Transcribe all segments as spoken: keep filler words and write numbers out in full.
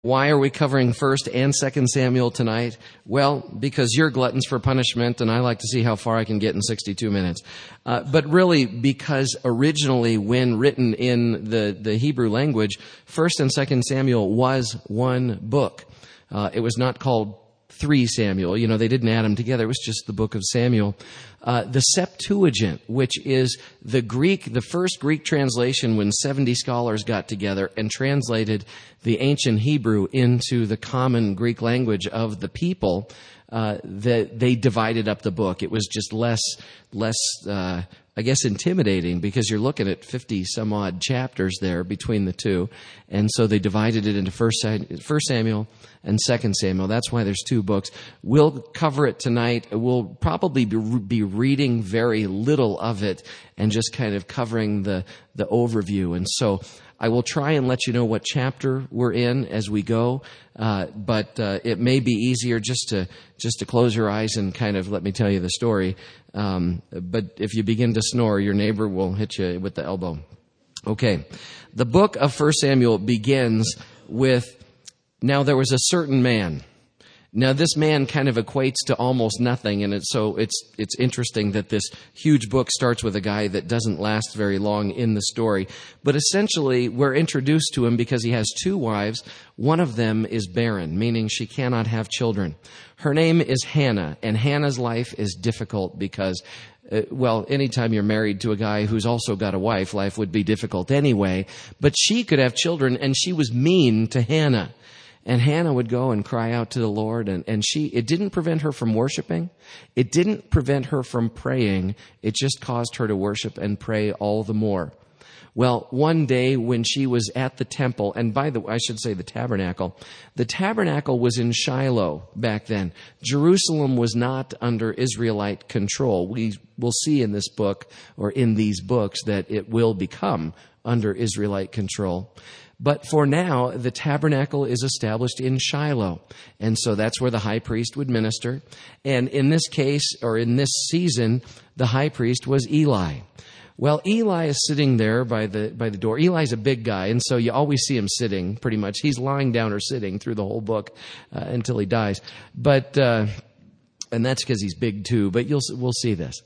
Why are we covering First and Second Samuel tonight? Well, because you're gluttons for punishment, and I like to see how far I can get in sixty-two minutes. Uh, but really, because originally, when written in the, the Hebrew language, First and Second Samuel was one book. Uh, it was not called three Samuel. You know, they didn't add them together. It was just the book of Samuel. Uh, the Septuagint, which is the Greek, the first Greek translation when seventy scholars got together and translated the ancient Hebrew into the common Greek language of the people, uh, that they divided up the book. It was just less, less, uh, I guess, intimidating because you're looking at fifty some odd chapters there between the two. And so they divided it into First Samuel and Second Samuel. That's why there's two books. We'll cover it tonight. We'll probably be reading very little of it and just kind of covering the, the overview. And so I will try and let you know what chapter we're in as we go, uh, but uh, it may be easier just to just to close your eyes and kind of let me tell you the story. Um, but if you begin to snore, your neighbor will hit you with the elbow. Okay, the book of First Samuel begins with, now there was a certain man. Now, this man kind of equates to almost nothing, and it's, so it's it's interesting that this huge book starts with a guy that doesn't last very long in the story. But essentially, we're introduced to him because he has two wives. One of them is barren, meaning she cannot have children. Her name is Hannah, and Hannah's life is difficult because, uh, well, anytime you're married to a guy who's also got a wife, life would be difficult anyway. But she could have children, and she was mean to Hannah. And Hannah would go and cry out to the Lord, and, and she, it didn't prevent her from worshiping. It didn't prevent her from praying. It just caused her to worship and pray all the more. Well, one day when she was at the temple, and by the way, I should say the tabernacle, the tabernacle was in Shiloh back then. Jerusalem was not under Israelite control. We will see in this book, or in these books, that it will become under Israelite control. But for now, the tabernacle is established in Shiloh. And so that's where the high priest would minister. And in this case, or in this season, the high priest was Eli. Well, Eli is sitting there by the by the door. Eli's a big guy, and so you always see him sitting, pretty much. He's lying down or sitting through the whole book uh, until he dies. But, uh, and that's because he's big too, but you'll we'll see this.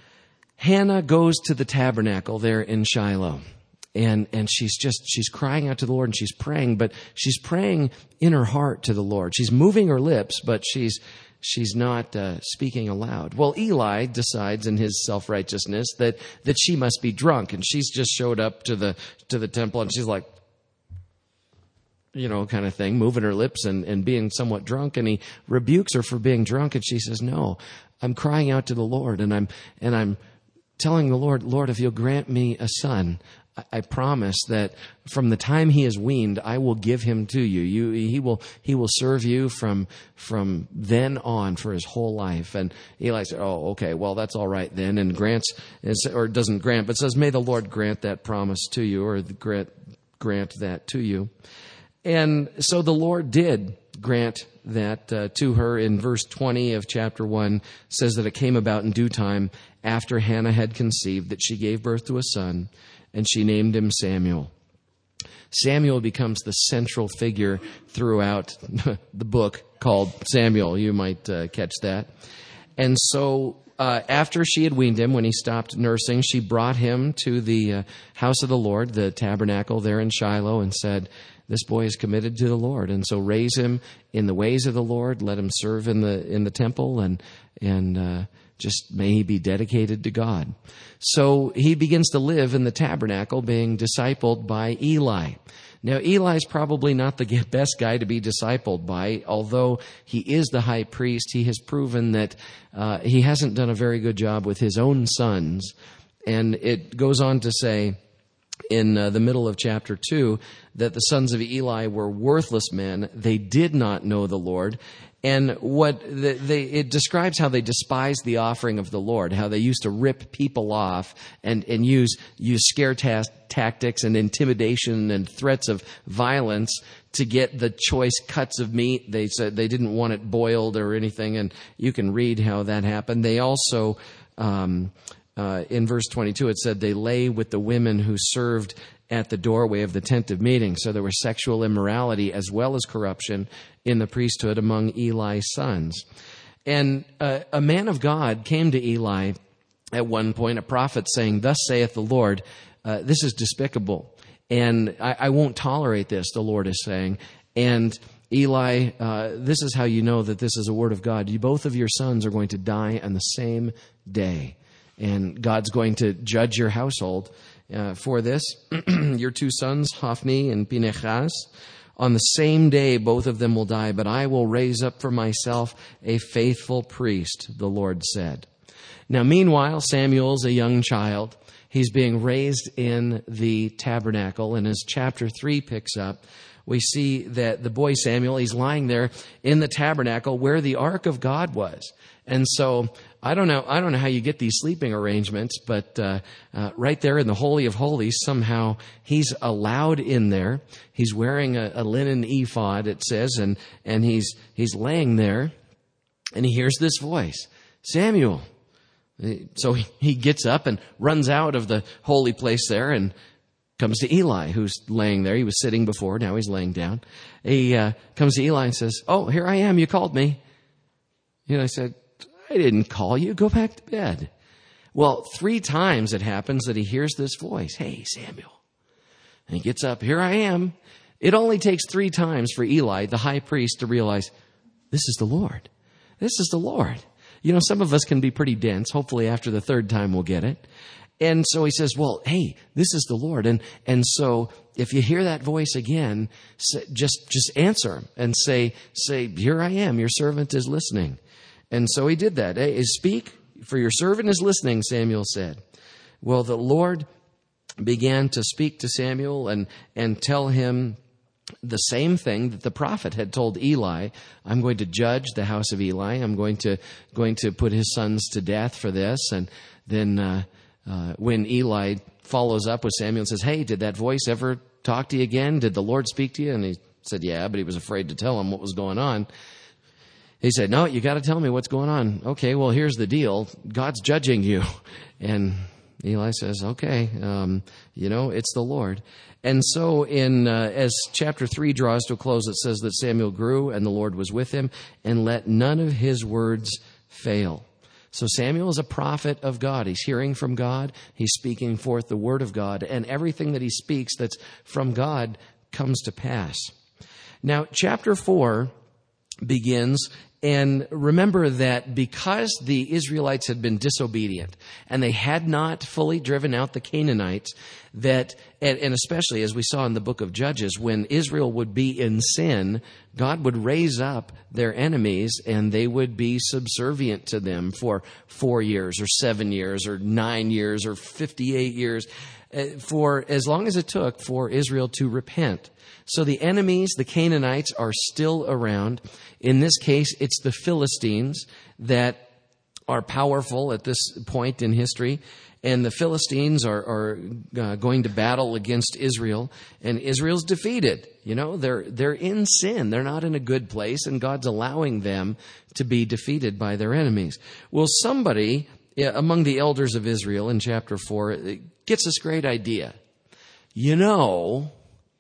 Hannah goes to the tabernacle there in Shiloh. And and she's just, she's crying out to the Lord, and she's praying, but she's praying in her heart to the Lord. She's moving her lips, but she's she's not uh, speaking aloud. Well, Eli decides in his self-righteousness that that she must be drunk, and she's just showed up to the to the temple, and she's like, you know, kind of thing, moving her lips and, and being somewhat drunk, and he rebukes her for being drunk, and she says, no, I'm crying out to the Lord, and I'm and I'm telling the Lord, Lord, if you'll grant me a son, I promise that from the time he is weaned, I will give him to you. You, he will, he will serve you from, from then on for his whole life. And Eli said, oh, okay, well, that's all right then. And grants, or doesn't grant, but says, may the Lord grant that promise to you, or grant, grant that to you. And so the Lord did grant that uh, to her. In verse twenty of chapter one says that it came about in due time after Hannah had conceived that she gave birth to a son, and she named him Samuel. Samuel becomes the central figure throughout the book called Samuel. You might uh, catch that. And so uh, after she had weaned him, when he stopped nursing, she brought him to the uh, house of the Lord, the tabernacle there in Shiloh, and said, this boy is committed to the Lord. And so raise him in the ways of the Lord. Let him serve in the in the temple, and and uh, just may he be dedicated to God. So he begins to live in the tabernacle, being discipled by Eli. Now, Eli's probably not the best guy to be discipled by, although he is the high priest. He has proven that uh, he hasn't done a very good job with his own sons. And it goes on to say in uh, the middle of chapter two that the sons of Eli were worthless men. They did not know the Lord. And what the, they, it describes how they despised the offering of the Lord, how they used to rip people off and, and use, use scare ta- tactics and intimidation and threats of violence to get the choice cuts of meat. They said they didn't want it boiled or anything, and you can read how that happened. They also, um, uh, in verse twenty-two, it said they lay with the women who served at the doorway of the tent of meeting. So there was sexual immorality as well as corruption in the priesthood among Eli's sons. And uh, a man of God came to Eli at one point, a prophet, saying, "Thus saith the Lord, uh, this is despicable, and I, I won't tolerate this," the Lord is saying. And Eli, uh, this is how you know that this is a word of God. You, both of your sons are going to die on the same day. And God's going to judge your household uh, for this. Your two sons, Hophni and Phinehas, on the same day both of them will die, but I will raise up for myself a faithful priest, the Lord said. Now, meanwhile, Samuel's a young child. He's being raised in the tabernacle, and as chapter three picks up, we see that the boy Samuel, he's lying there in the tabernacle where the ark of God was. And so I don't know, I don't know how you get these sleeping arrangements, but uh, uh, right there in the Holy of Holies, somehow he's allowed in there. He's wearing a, a linen ephod, it says, and and he's he's laying there, and he hears this voice, "Samuel." So he, he gets up and runs out of the holy place there and comes to Eli, who's laying there. He was sitting before, now he's laying down. He uh, comes to Eli and says, "Oh, here I am, you called me." You know, I said, "I didn't call you, go back to bed." Well, three times it happens that he hears this voice, "Hey, Samuel." And he gets up, "Here I am." It only takes three times for Eli, the high priest, to realize, this is the Lord. This is the Lord. You know, some of us can be pretty dense. Hopefully after the third time we'll get it. And so he says, well, hey, this is the Lord. And and so if you hear that voice again, just just answer him and say, say, "Here I am, your servant is listening." And so he did that. Hey, "Speak, for your servant is listening," Samuel said. Well, the Lord began to speak to Samuel and, and tell him the same thing that the prophet had told Eli. "I'm going to judge the house of Eli. I'm going to going to put his sons to death for this." And then uh, uh, when Eli follows up with Samuel and says, "Hey, did that voice ever talk to you again? Did the Lord speak to you?" And he said, "Yeah," but he was afraid to tell him what was going on. He said, "No, you got to tell me what's going on." "Okay, well, here's the deal. God's judging you." And Eli says, "Okay, um, you know, it's the Lord." And so in uh, as chapter three draws to a close, it says that Samuel grew and the Lord was with him and let none of his words fail. So Samuel is a prophet of God. He's hearing from God. He's speaking forth the word of God. And everything that he speaks that's from God comes to pass. Now, chapter four begins. And remember that because the Israelites had been disobedient and they had not fully driven out the Canaanites, that, and, and especially as we saw in the book of Judges, when Israel would be in sin, God would raise up their enemies and they would be subservient to them for four years or seven years or nine years or fifty-eight years, for as long as it took for Israel to repent. So the enemies, the Canaanites, are still around. In this case, it's the Philistines that are powerful at this point in history. And the Philistines are, are uh, going to battle against Israel. And Israel's defeated. You know, they're they're in sin. They're not in a good place. And God's allowing them to be defeated by their enemies. Well, somebody among the elders of Israel in chapter four gets this great idea. You know,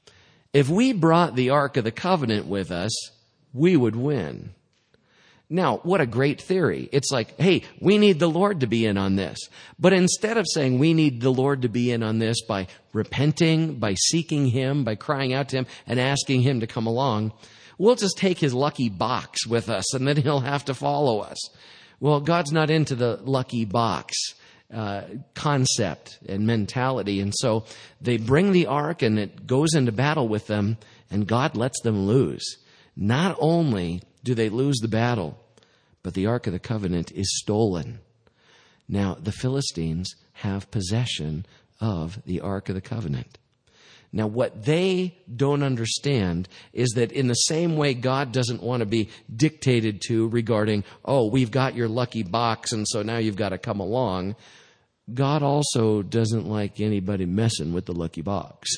if we brought the Ark of the Covenant with us, we would win. Now, what a great theory. It's like, hey, we need the Lord to be in on this. But instead of saying we need the Lord to be in on this by repenting, by seeking him, by crying out to him and asking him to come along, we'll just take his lucky box with us and then he'll have to follow us. Well, God's not into the lucky box uh, concept and mentality. And so they bring the ark and it goes into battle with them and God lets them lose. Not only do they lose the battle, but the Ark of the Covenant is stolen. Now, the Philistines have possession of the Ark of the Covenant. Now, what they don't understand is that in the same way God doesn't want to be dictated to regarding, oh, we've got your lucky box, and so now you've got to come along, God also doesn't like anybody messing with the lucky box.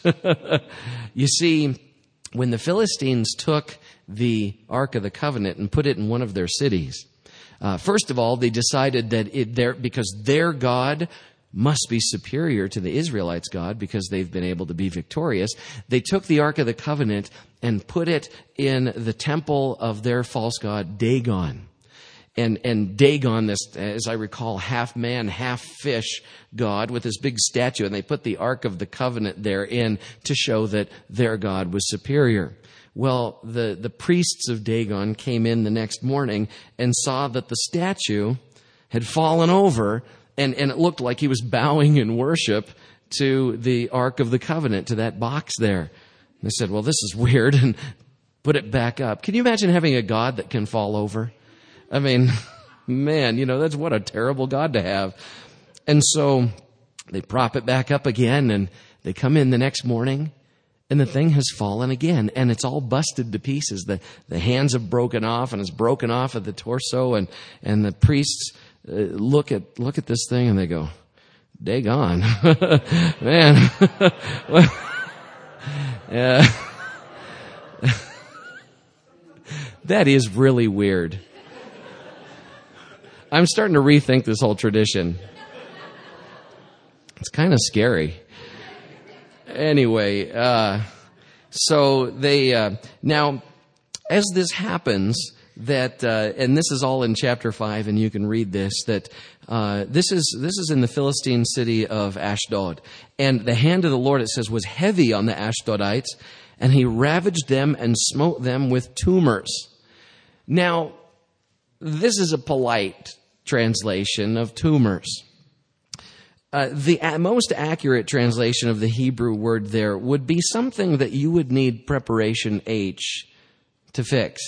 You see, when the Philistines took the Ark of the Covenant and put it in one of their cities, uh, first of all, they decided that it, their, because their God must be superior to the Israelites' God because they've been able to be victorious. They took the Ark of the Covenant and put it in the temple of their false god, Dagon. And, and Dagon, this, as I recall, half man, half fish god with this big statue, and they put the Ark of the Covenant there in to show that their God was superior. Well, the, the priests of Dagon came in the next morning and saw that the statue had fallen over, and, and it looked like he was bowing in worship to the Ark of the Covenant, to that box there. And they said, well, this is weird, and put it back up. Can you imagine having a God that can fall over? I mean, man, you know, that's what a terrible God to have. And so they prop it back up again, and they come in the next morning, and the thing has fallen again, and it's all busted to pieces. The the hands have broken off, and it's broken off at the torso, and, and the priests uh, look at look at this thing, and they go, Dagon, man. Yeah. That is really weird. I'm starting to rethink this whole tradition. It's kind of scary. Anyway, uh, so they, uh, now, as this happens, that, uh, and this is all in chapter five, and you can read this, that, uh, this is, this is in the Philistine city of Ashdod. And the hand of the Lord, it says, was heavy on the Ashdodites, and he ravaged them and smote them with tumors. Now, this is a polite translation of tumors. Uh, the uh, most accurate translation of the Hebrew word there would be something that you would need preparation H to fix.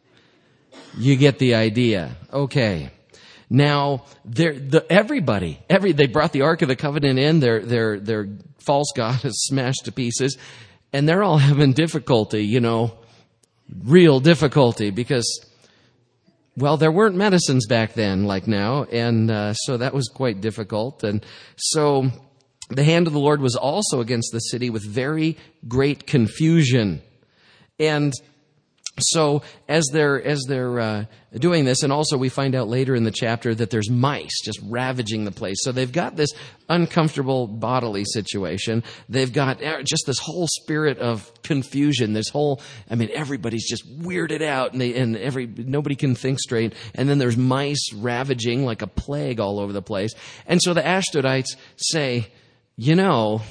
You get the idea. Okay. Now, the, everybody, every, they brought the Ark of the Covenant in, their, their, their false god is smashed to pieces, and they're all having difficulty, you know, real difficulty, because well, there weren't medicines back then like now, and uh, so that was quite difficult. And so the hand of the Lord was also against the city with very great confusion. And so as they're as they're uh, doing this, and also we find out later in the chapter that there's mice just ravaging the place. So they've got this uncomfortable bodily situation. They've got just this whole spirit of confusion. This whole, I mean, everybody's just weirded out, and they and every nobody can think straight. And then there's mice ravaging like a plague all over the place. And so the Ashdodites say, you know,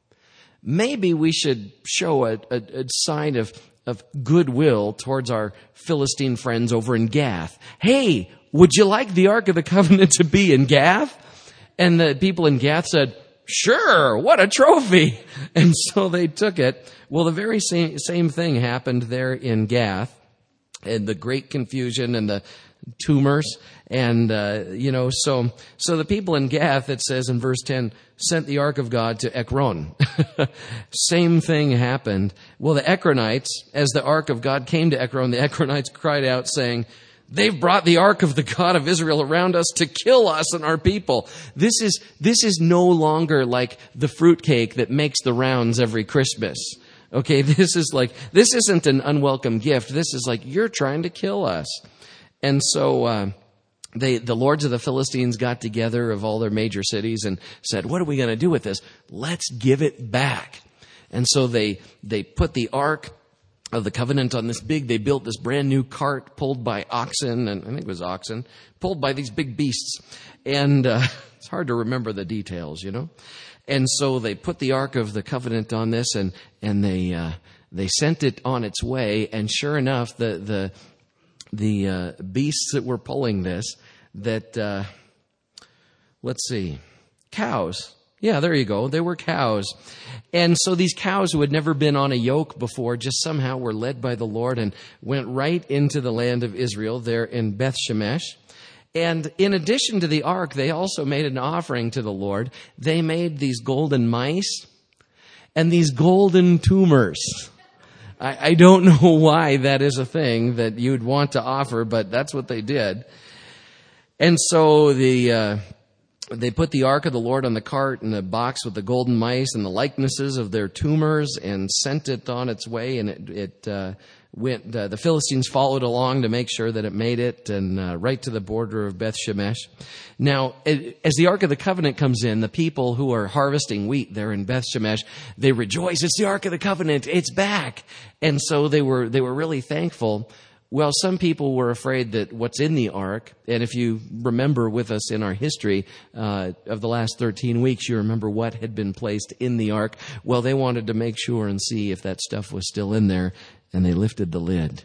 maybe we should show a, a, a sign of of goodwill towards our Philistine friends over in Gath. Hey, would you like the Ark of the Covenant to be in Gath? And the people in Gath said, sure, what a trophy. And so they took it. Well, the very same, same thing happened there in Gath, and the great confusion and the tumors. And, uh, you know, so, so the people in Gath, it says in verse ten, sent the Ark of God to Ekron. Same thing happened. Well, the Ekronites, as the Ark of God came to Ekron, the Ekronites cried out saying, they've brought the Ark of the God of Israel around us to kill us and our people. This is, this is no longer like the fruitcake that makes the rounds every Christmas. Okay, this is like, this isn't an unwelcome gift. This is like, you're trying to kill us. And so, uh, They, the lords of the Philistines got together of all their major cities and said, what are we going to do with this? Let's give it back. And so they, they put the Ark of the Covenant on this big, they built this brand new cart pulled by oxen, and I think it was oxen, pulled by these big beasts. And, uh, it's hard to remember the details, you know? And so they put the Ark of the Covenant on this, and, and they, uh, they sent it on its way. And sure enough, the, the, the, uh, beasts that were pulling this, that, uh, let's see, cows. Yeah, there you go. They were cows. And so these cows who had never been on a yoke before just somehow were led by the Lord and went right into the land of Israel there in Beth Shemesh. And in addition to the ark, they also made an offering to the Lord. They made these golden mice and these golden tumors. I, I don't know why that is a thing that you'd want to offer, but that's what they did. And so the uh, they put the ark of the Lord on the cart and the box with the golden mice and the likenesses of their tumors and sent it on its way. And it, it uh, went, uh, the Philistines followed along to make sure that it made it, and uh, right to the border of Beth Shemesh. Now, as the Ark of the Covenant comes in, the people who are harvesting wheat there in Beth Shemesh, they rejoice. It's the Ark of the Covenant. It's back. And so they were, they were really thankful. Well, some people were afraid that what's in the ark, and if you remember with us in our history uh, of the last thirteen weeks, you remember what had been placed in the ark. Well, they wanted to make sure and see if that stuff was still in there, and they lifted the lid.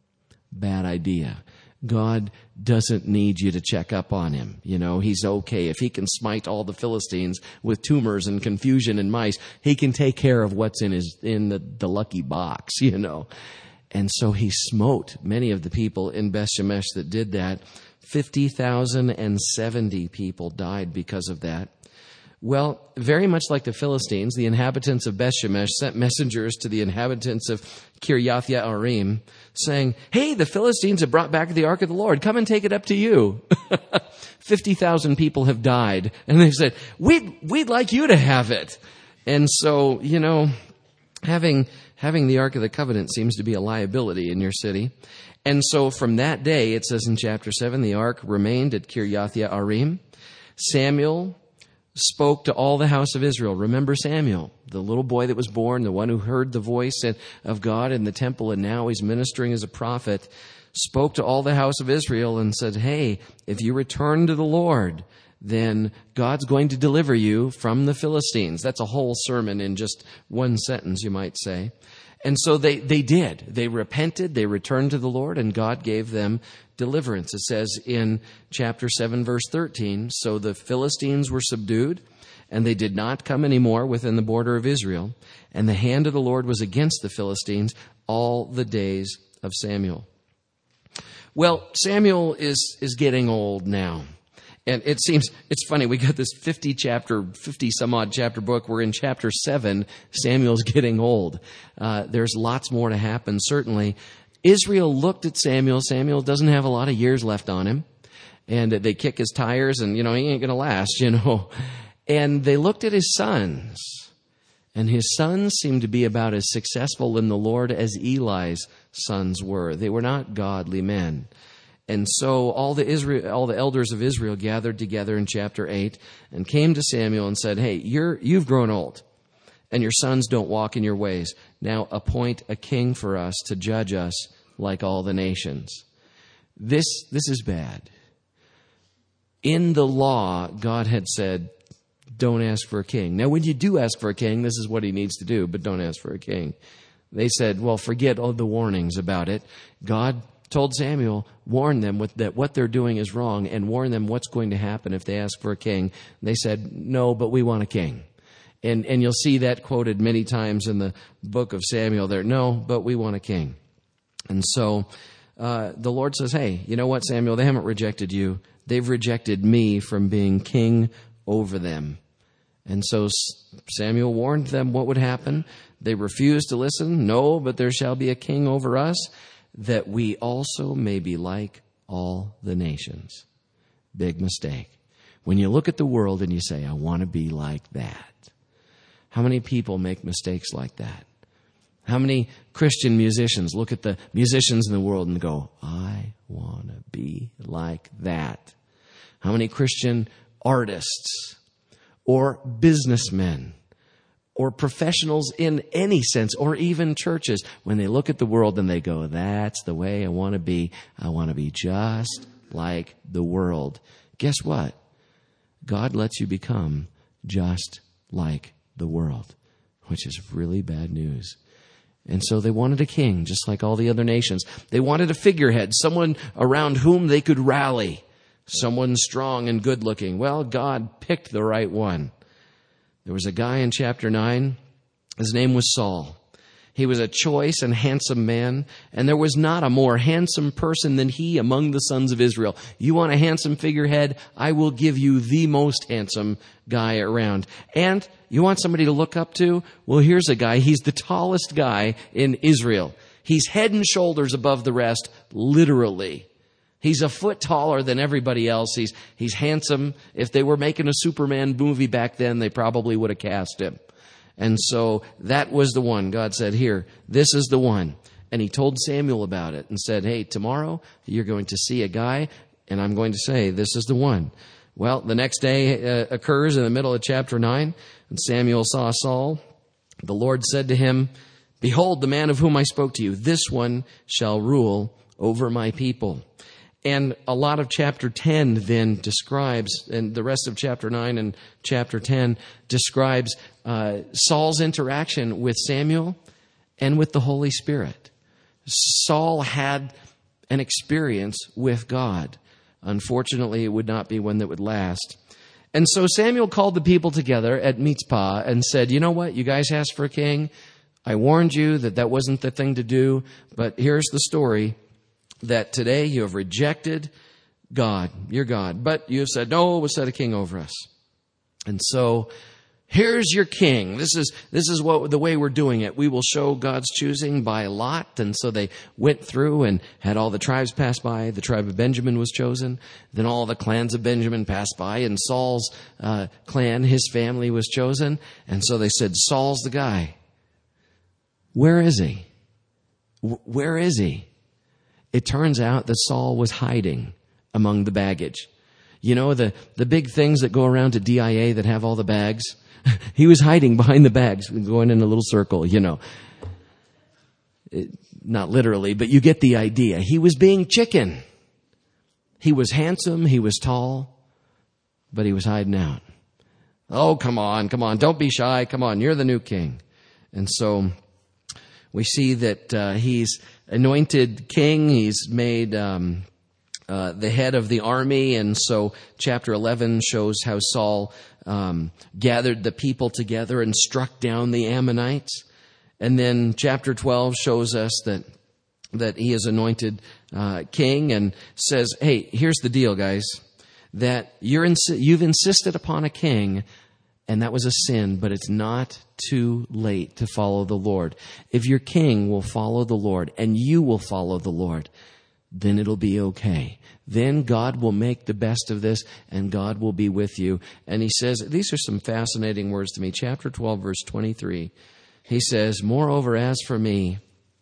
Bad idea. God doesn't need you to check up on him. You know, he's okay. If he can smite all the Philistines with tumors and confusion and mice, he can take care of what's in his in the, the lucky box, you know. And so he smote many of the people in Beth Shemesh that did that. fifty thousand seventy people died because of that. Well, very much like the Philistines, the inhabitants of Beth Shemesh sent messengers to the inhabitants of Kirjath Yearim saying, hey, the Philistines have brought back the ark of the Lord. Come and take it up to you. fifty thousand people have died. And they said, we'd, we'd like you to have it. And so, you know, having... Having the Ark of the Covenant seems to be a liability in your city. And so from that day, it says in chapter seven, the Ark remained at Kirjath Yearim. Samuel spoke to all the house of Israel. Remember Samuel, the little boy that was born, the one who heard the voice of God in the temple, and now he's ministering as a prophet, spoke to all the house of Israel and said, hey, if you return to the Lord, then God's going to deliver you from the Philistines. That's a whole sermon in just one sentence, you might say. And so they, they did. They repented, they returned to the Lord, and God gave them deliverance. It says in chapter seven, verse thirteen, so the Philistines were subdued, and they did not come anymore within the border of Israel, and the hand of the Lord was against the Philistines all the days of Samuel. Well, Samuel is, is getting old now. And it seems, it's funny, we got this fifty chapter, fifty some odd chapter book. We're in chapter seven. Samuel's getting old. Uh, there's lots more to happen, certainly. Israel looked at Samuel. Samuel doesn't have a lot of years left on him. And they kick his tires and, you know, he ain't going to last, you know. And they looked at his sons. And his sons seemed to be about as successful in the Lord as Eli's sons were. They were not godly men. And so all the Israel, all the elders of Israel gathered together in chapter eight and came to Samuel and said, hey, you're, you've grown old and your sons don't walk in your ways. Now appoint a king for us to judge us like all the nations. This, this is bad. In the law, God had said, don't ask for a king. Now, when you do ask for a king, this is what he needs to do, but don't ask for a king. They said, well, forget all the warnings about it. God told Samuel, warn them with that what they're doing is wrong, and warn them what's going to happen if they ask for a king. They said, no, but we want a king. And and you'll see that quoted many times in the book of Samuel there. No, but we want a king. And so uh, the Lord says, hey, you know what, Samuel? They haven't rejected you. They've rejected me from being king over them. And so Samuel warned them what would happen. They refused to listen. No, but there shall be a king over us, that we also may be like all the nations. Big mistake. When you look at the world and you say, I want to be like that. How many people make mistakes like that? How many Christian musicians look at the musicians in the world and go, I want to be like that? How many Christian artists or businessmen or professionals in any sense, or even churches, when they look at the world and they go, that's the way I want to be. I want to be just like the world. Guess what? God lets you become just like the world, which is really bad news. And so they wanted a king, just like all the other nations. They wanted a figurehead, someone around whom they could rally, someone strong and good looking. Well, God picked the right one. There was a guy in chapter nine. His name was Saul. He was a choice and handsome man, and there was not a more handsome person than he among the sons of Israel. You want a handsome figurehead? I will give you the most handsome guy around. And you want somebody to look up to? Well, here's a guy. He's the tallest guy in Israel. He's head and shoulders above the rest, literally. He's a foot taller than everybody else. He's he's handsome. If they were making a Superman movie back then, they probably would have cast him. And so that was the one. God said, here, this is the one. And he told Samuel about it and said, hey, tomorrow you're going to see a guy, and I'm going to say, this is the one. Well, the next day uh, occurs in the middle of chapter nine, and Samuel saw Saul. The Lord said to him, behold, the man of whom I spoke to you, this one shall rule over my people. And a lot of chapter ten then describes, and the rest of chapter nine and chapter ten describes uh, Saul's interaction with Samuel and with the Holy Spirit. Saul had an experience with God. Unfortunately, it would not be one that would last. And so Samuel called the people together at Mizpah and said, you know what? You guys asked for a king. I warned you that that wasn't the thing to do. But here's the story, that today you have rejected God, your God. But you have said, no, we'll set a king over us. And so here's your king. This is this is what the way we're doing it. We will show God's choosing by lot. And so they went through and had all the tribes pass by. The tribe of Benjamin was chosen. Then all the clans of Benjamin passed by. And Saul's uh, clan, his family, was chosen. And so they said, Saul's the guy. Where is he? W- where is he? It turns out that Saul was hiding among the baggage. You know, the, the big things that go around to D I A that have all the bags? He was hiding behind the bags, going in a little circle, you know. It, not literally, but you get the idea. He was being chicken. He was handsome, he was tall, but he was hiding out. Oh, come on, come on, don't be shy. Come on, you're the new king. And so we see that uh, he's anointed king. He's made um, uh, the head of the army. And so chapter eleven shows how Saul um, gathered the people together and struck down the Ammonites. And then chapter twelve shows us that that he is anointed uh, king and says, hey, here's the deal, guys, that you're insi- you've insisted upon a king, and that was a sin, but it's not too late to follow the Lord. If your king will follow the Lord and you will follow the Lord, then it'll be okay. Then God will make the best of this and God will be with you. And he says, these are some fascinating words to me. Chapter twelve, verse twenty-three. He says, moreover, as for me,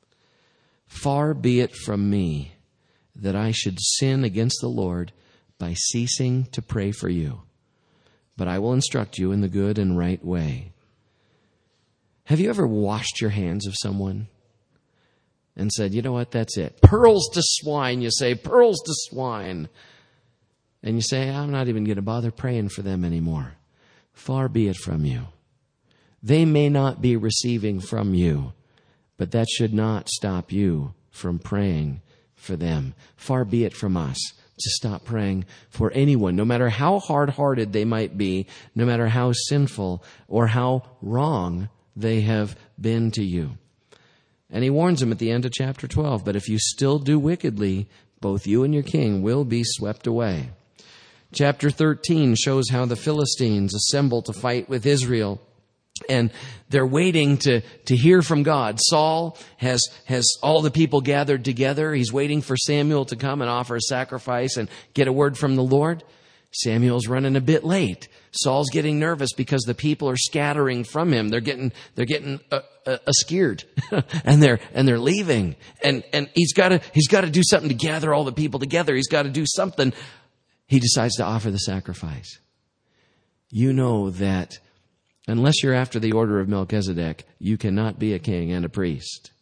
far be it from me that I should sin against the Lord by ceasing to pray for you. But I will instruct you in the good and right way. Have you ever washed your hands of someone and said, you know what, that's it. Pearls to swine, you say, pearls to swine. And you say, I'm not even going to bother praying for them anymore. Far be it from you. They may not be receiving from you, but that should not stop you from praying for them. Far be it from us to stop praying for anyone, no matter how hard-hearted they might be, no matter how sinful or how wrong they have been to you. And he warns them at the end of chapter twelve, but if you still do wickedly, both you and your king will be swept away. Chapter thirteen shows how the Philistines assemble to fight with Israel. And they're waiting to, to hear from God. Saul has, has all the people gathered together. He's waiting for Samuel to come and offer a sacrifice and get a word from the Lord. Samuel's running a bit late. Saul's getting nervous because the people are scattering from him. They're getting, they're getting, uh, uh, scared and they're, and they're leaving. And, and he's got to, he's got to do something to gather all the people together. He's got to do something. He decides to offer the sacrifice. You know that unless you're after the order of Melchizedek, you cannot be a king and a priest.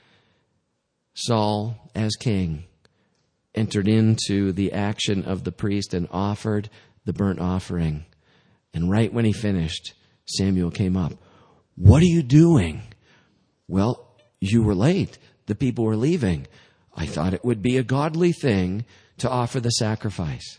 Saul, as king, entered into the action of the priest and offered the burnt offering. And right when he finished, Samuel came up. What are you doing? Well, you were late. The people were leaving. I thought it would be a godly thing to offer the sacrifice.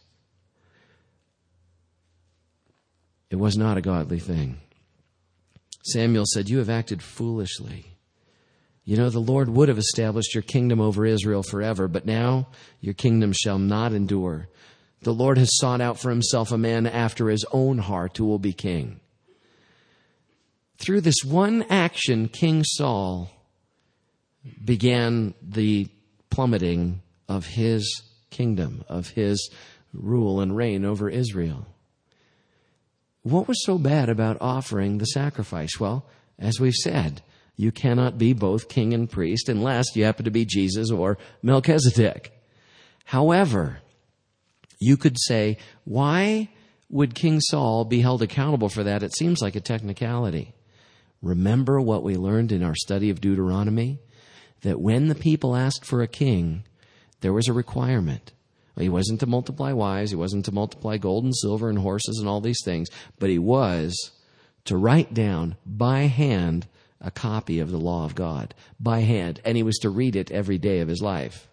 It was not a godly thing. Samuel said, you have acted foolishly. You know, the Lord would have established your kingdom over Israel forever, but now your kingdom shall not endure. The Lord has sought out for himself a man after his own heart who will be king. Through this one action, King Saul began the plummeting of his kingdom, of his rule and reign over Israel. What was so bad about offering the sacrifice? Well, as we've said, You cannot be both king and priest unless you happen to be Jesus or Melchizedek. However, you could say, why would King Saul be held accountable for that? It seems like a technicality. Remember what we learned in our study of Deuteronomy? That when the people asked for a king, there was a requirement. Well, he wasn't to multiply wives, he wasn't to multiply gold and silver and horses and all these things, but he was to write down by hand a copy of the law of God, by hand, and he was to read it every day of his life.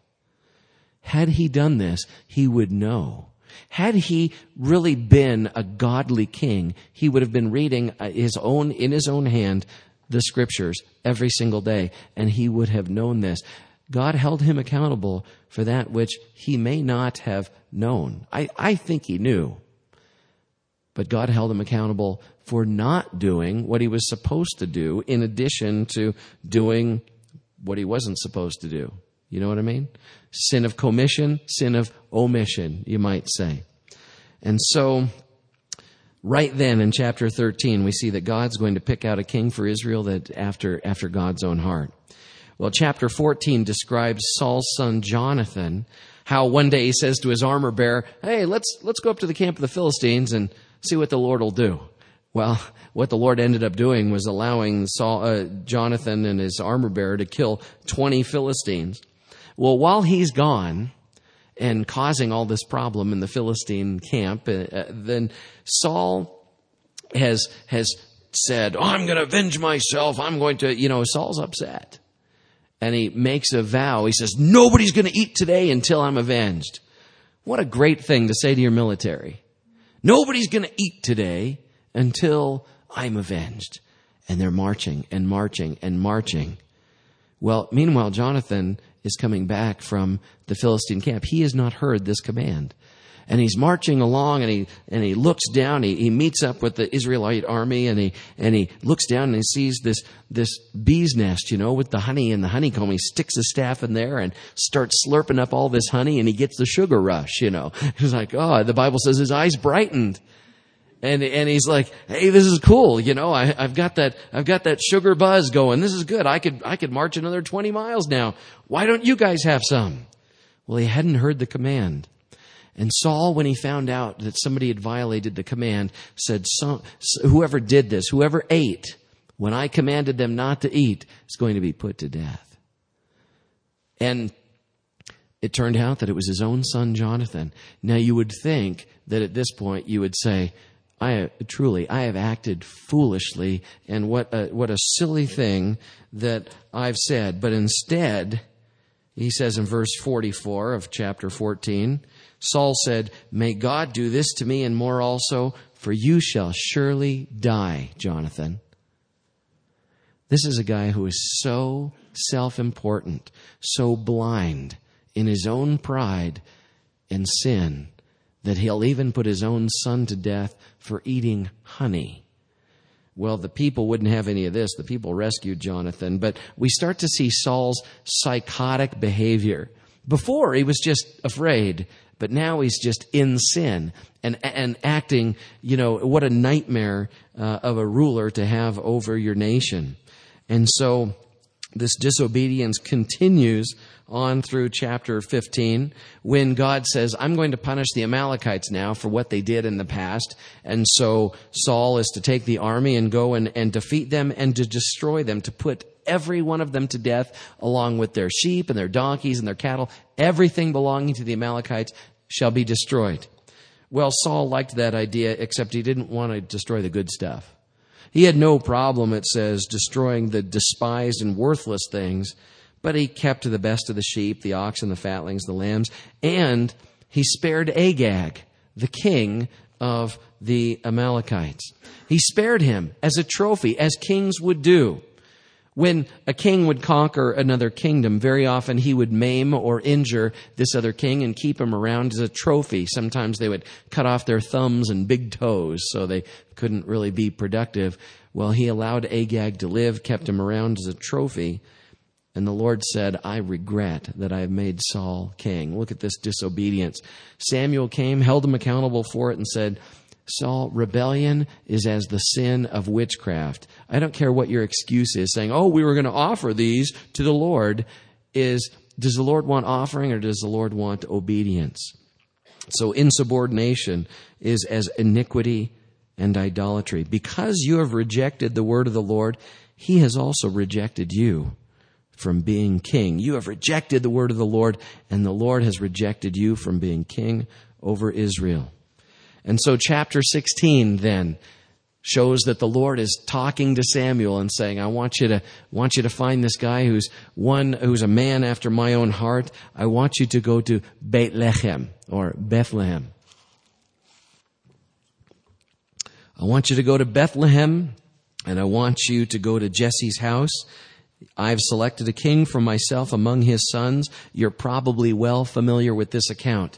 Had he done this, he would know. Had he really been a godly king, he would have been reading his own, in his own hand, the scriptures every single day, and he would have known this. God held him accountable for that which he may not have known. I, I think he knew. But God held him accountable for not doing what he was supposed to do in addition to doing what he wasn't supposed to do. You know what I mean? Sin of commission, sin of omission, you might say. And so, right then in chapter thirteen, we see that God's going to pick out a king for Israel that after, after God's own heart. Well, chapter fourteen describes Saul's son Jonathan, how one day he says to his armor bearer, hey, let's, let's go up to the camp of the Philistines and see what the Lord will do. Well, what the Lord ended up doing was allowing Saul, uh, Jonathan and his armor bearer to kill twenty Philistines. Well, while he's gone and causing all this problem in the Philistine camp, uh, then Saul has has said, oh, I'm going to avenge myself. I'm going to, you know, Saul's upset. And he makes a vow. He says, nobody's going to eat today until I'm avenged. What a great thing to say to your military. Nobody's going to eat today until I'm avenged. And they're marching and marching and marching. Well, meanwhile, Jonathan is coming back from the Philistine camp. He has not heard this command. And he's marching along and he, and he looks down, he, he meets up with the Israelite army and he, and he looks down and he sees this, this bee's nest, you know, with the honey and the honeycomb. He sticks his staff in there and starts slurping up all this honey and he gets the sugar rush, you know. He's like, oh, the Bible says his eyes brightened. And, and he's like, hey, this is cool. You know, I, I've got that, I've got that sugar buzz going. This is good. I could, I could march another twenty miles now. Why don't you guys have some? Well, he hadn't heard the command. And Saul, when he found out that somebody had violated the command, said, so, whoever did this, whoever ate, when I commanded them not to eat, is going to be put to death. And it turned out that it was his own son, Jonathan. Now, you would think that at this point you would say, I truly, I have acted foolishly, and what a, what a silly thing that I've said. But instead, he says in verse forty-four of chapter fourteen, Saul said, may God do this to me and more also, for you shall surely die, Jonathan. This is a guy who is so self-important, so blind in his own pride and sin, that he'll even put his own son to death for eating honey. Well, the people wouldn't have any of this. The people rescued Jonathan. But we start to see Saul's psychotic behavior. Before, he was just afraid, but now he's just in sin and and acting, you know, what a nightmare uh, of a ruler to have over your nation. And so this disobedience continues on through chapter fifteen, when God says, I'm going to punish the Amalekites now for what they did in the past. And so Saul is to take the army and go and, and defeat them and to destroy them, to put every one of them to death, along with their sheep and their donkeys and their cattle. Everything belonging to the Amalekites shall be destroyed. Well, Saul liked that idea, except he didn't want to destroy the good stuff. He had no problem, it says, destroying the despised and worthless things, but he kept the best of the sheep, the oxen, the fatlings, the lambs, and he spared Agag, the king of the Amalekites. He spared him as a trophy, as kings would do. When a king would conquer another kingdom, very often he would maim or injure this other king and keep him around as a trophy. Sometimes they would cut off their thumbs and big toes so they couldn't really be productive. Well, he allowed Agag to live, kept him around as a trophy. And the Lord said, I regret that I have made Saul king. Look at this disobedience. Samuel came, held him accountable for it, and said, Saul, rebellion is as the sin of witchcraft. I don't care what your excuse is, saying, oh, we were going to offer these to the Lord. Is, does the Lord want offering or does the Lord want obedience? So insubordination is as iniquity and idolatry. Because you have rejected the word of the Lord, he has also rejected you from being king. You have rejected the word of the Lord, and the Lord has rejected you from being king over Israel. And so chapter sixteen then shows that the Lord is talking to Samuel and saying, I want you to want you to find this guy who's one who's a man after my own heart. I want you to go to Bethlehem or Bethlehem. I want you to go to Bethlehem, and I want you to go to Jesse's house. I've selected a king for myself among his sons. You're probably well familiar with this account.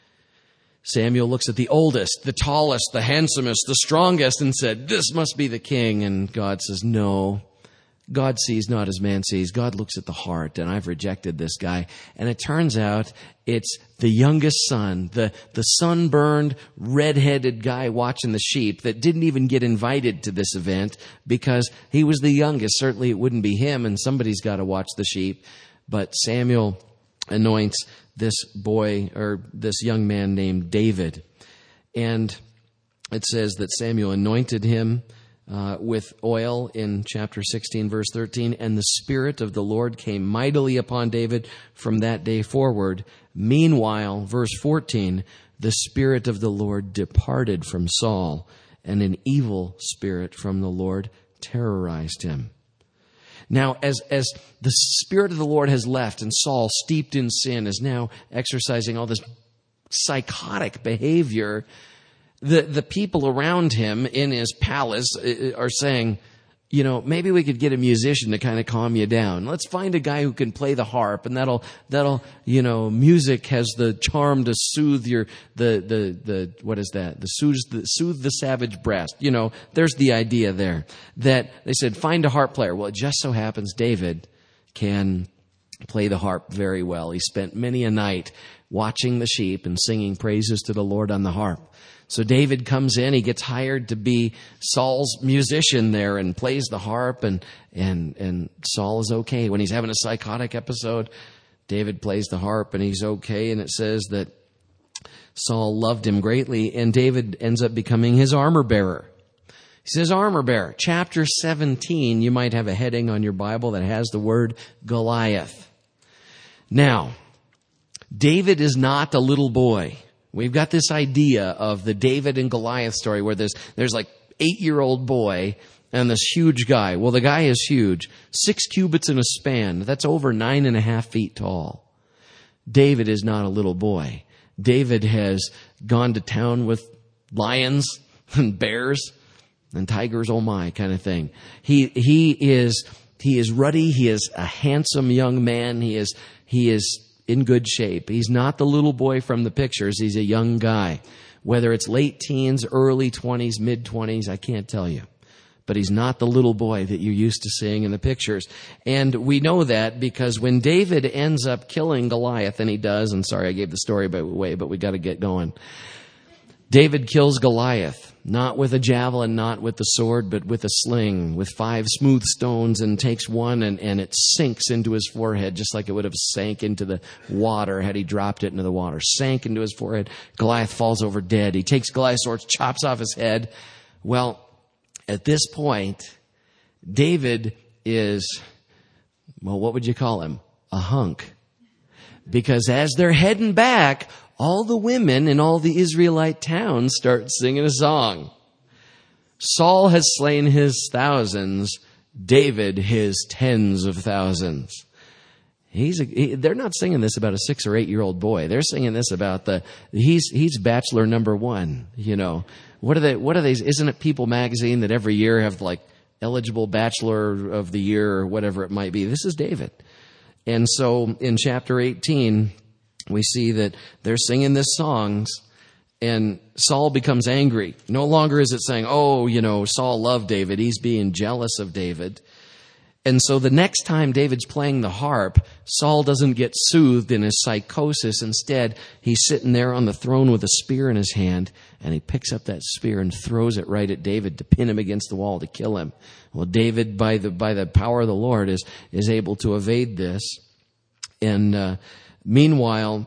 Samuel looks at the oldest, the tallest, the handsomest, the strongest, and said, this must be the king. And God says, no. God sees not as man sees. God looks at the heart, and I've rejected this guy. And it turns out it's the youngest son, the, the sunburned, red-headed guy watching the sheep that didn't even get invited to this event because he was the youngest. Certainly it wouldn't be him, and somebody's got to watch the sheep. But Samuel anoints this boy or this young man named David. And it says that Samuel anointed him Uh, with oil in chapter sixteen, verse thirteen, and the Spirit of the Lord came mightily upon David from that day forward. Meanwhile, verse fourteen, the Spirit of the Lord departed from Saul, and an evil spirit from the Lord terrorized him. Now, as, as the Spirit of the Lord has left and Saul, steeped in sin, is now exercising all this psychotic behavior, The the people around him in his palace are saying, you know, maybe we could get a musician to kind of calm you down. Let's find a guy who can play the harp, and that'll that'll you know, music has the charm to soothe your the the the what is that? The soothe the soothe the savage breast. You know, there's the idea there that they said find a harp player. Well, it just so happens David can play the harp very well. He spent many a night watching the sheep and singing praises to the Lord on the harp. So David comes in, he gets hired to be Saul's musician there and plays the harp, and and and Saul is okay. When he's having a psychotic episode, David plays the harp and he's okay, and it says that Saul loved him greatly, and David ends up becoming his armor bearer. He says armor bearer. Chapter seventeen, you might have a heading on your Bible that has the word Goliath. Now, David is not a little boy. We've got this idea of the David and Goliath story where there's there's like eight-year-old boy and this huge guy. Well, the guy is huge. Six cubits in a span. That's over nine and a half feet tall. David is not a little boy. David has gone to town with lions and bears and tigers, oh my, kind of thing. He he is he is ruddy. He is a handsome young man. He is he is in good shape. He's not the little boy from the pictures. He's a young guy. Whether it's late teens, early twenties, mid-twenties, I can't tell you. But he's not the little boy that you're used to seeing in the pictures. And we know that because when David ends up killing Goliath, and he does, and sorry I gave the story away, but we got to get going. David kills Goliath, not with a javelin, not with the sword, but with a sling, with five smooth stones, and takes one and, and it sinks into his forehead, just like it would have sank into the water had he dropped it into the water. Sank into his forehead. Goliath falls over dead. He takes Goliath's sword, chops off his head. Well, at this point, David is, well, what would you call him? A hunk. Because as they're heading back, all the women in all the Israelite towns start singing a song. Saul has slain his thousands, David his tens of thousands. He's a, he, they're not singing this about a six or eight year old boy. They're singing this about the he's he's bachelor number one. You know what are they? What are they? Isn't it People magazine that every year have like eligible bachelor of the year or whatever it might be? This is David, and so in chapter eighteen. We see that they're singing this songs, and Saul becomes angry. No longer is it saying, oh, you know, Saul loved David. He's being jealous of David. And so the next time David's playing the harp, Saul doesn't get soothed in his psychosis. Instead, he's sitting there on the throne with a spear in his hand, and he picks up that spear and throws it right at David to pin him against the wall to kill him. Well, David, by the by the power of the Lord, is is able to evade this. And uh, meanwhile,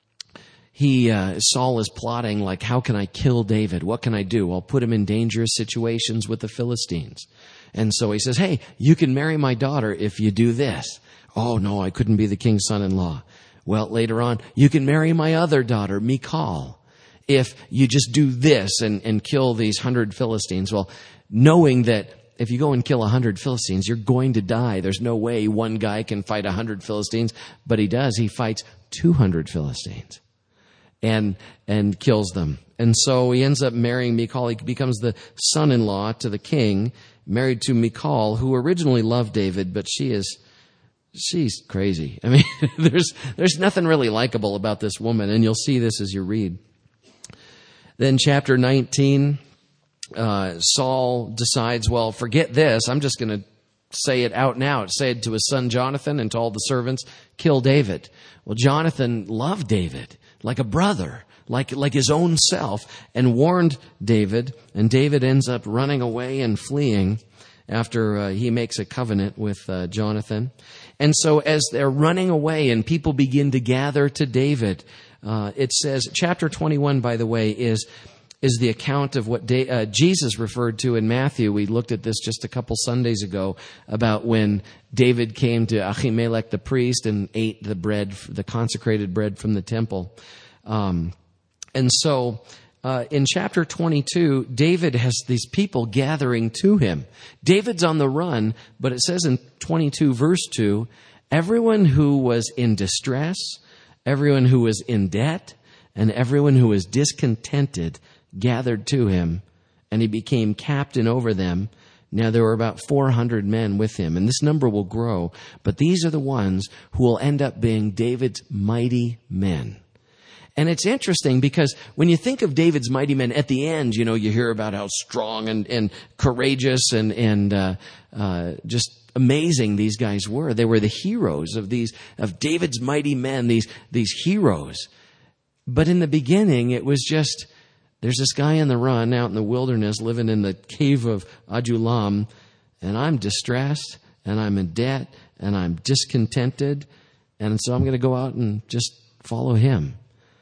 he uh, Saul is plotting, like, how can I kill David? What can I do? I'll put him in dangerous situations with the Philistines. And so he says, hey, you can marry my daughter if you do this. Oh, no, I couldn't be the king's son-in-law. Well, later on, you can marry my other daughter, Michal, if you just do this and, and kill these hundred Philistines. Well, knowing that if you go and kill a hundred Philistines, you're going to die. There's no way one guy can fight a hundred Philistines, but he does. He fights two hundred Philistines and and kills them. And so he ends up marrying Michal. He becomes the son-in-law to the king, married to Michal, who originally loved David, but she is, she's crazy. I mean, there's, there's nothing really likable about this woman, and you'll see this as you read. Then chapter nineteen, uh, Saul decides, well, forget this. I'm just going to say it out and out. Say it to his son Jonathan and to all the servants, kill David. Well, Jonathan loved David like a brother, like like his own self, and warned David, and David ends up running away and fleeing after uh, he makes a covenant with uh, Jonathan. And so as they're running away and people begin to gather to David, uh, it says, chapter twenty-one, by the way, is is the account of what da- uh, Jesus referred to in Matthew. We looked at this just a couple Sundays ago about when David came to Ahimelech the priest and ate the bread, the consecrated bread from the temple. Um, and so uh, in chapter twenty-two, David has these people gathering to him. David's on the run, but it says in twenty-two verse two, everyone who was in distress, everyone who was in debt, and everyone who was discontented gathered to him, and he became captain over them. Now there were about four hundred men with him, and this number will grow, but these are the ones who will end up being David's mighty men. And it's interesting because when you think of David's mighty men, at the end, you know, you hear about how strong and, and courageous and, and uh, uh, just amazing these guys were. They were the heroes of these, of David's mighty men, these, these heroes. But in the beginning, it was just, there's this guy on the run out in the wilderness living in the cave of Adullam, and I'm distressed, and I'm in debt, and I'm discontented, and so I'm going to go out and just follow him.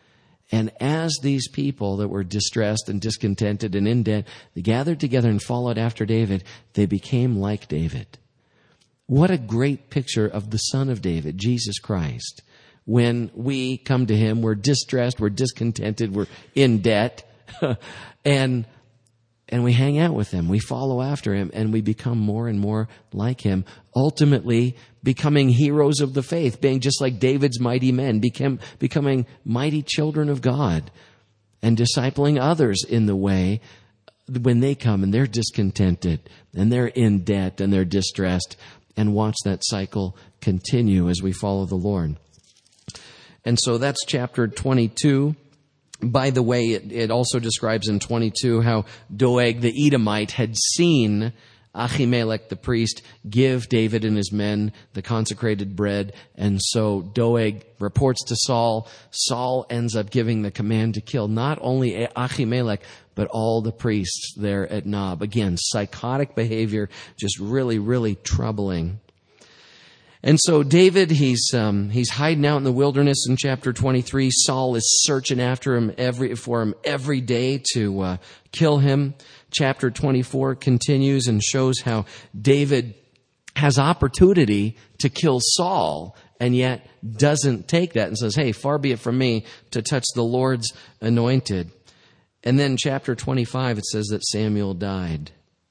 And as these people that were distressed and discontented and in debt, they gathered together and followed after David, they became like David. What a great picture of the Son of David, Jesus Christ. When we come to him, we're distressed, we're discontented, we're in debt, and and we hang out with him, we follow after him, and we become more and more like him, ultimately becoming heroes of the faith, being just like David's mighty men, become, becoming mighty children of God, and discipling others in the way when they come and they're discontented, and they're in debt, and they're distressed, and watch that cycle continue as we follow the Lord. And so that's chapter twenty-two. By the way, it, it also describes in twenty-two how Doeg the Edomite had seen Ahimelech the priest give David and his men the consecrated bread. And so Doeg reports to Saul. Saul ends up giving the command to kill not only Ahimelech, but all the priests there at Nob. Again, psychotic behavior, just really, really troubling. And so David, he's um, he's hiding out in the wilderness in chapter twenty-three. Saul is searching after him every for him every day to uh, kill him. Chapter twenty-four continues and shows how David has opportunity to kill Saul and yet doesn't take that and says, "Hey, far be it from me to touch the Lord's anointed." And then chapter twenty-five, it says that Samuel died.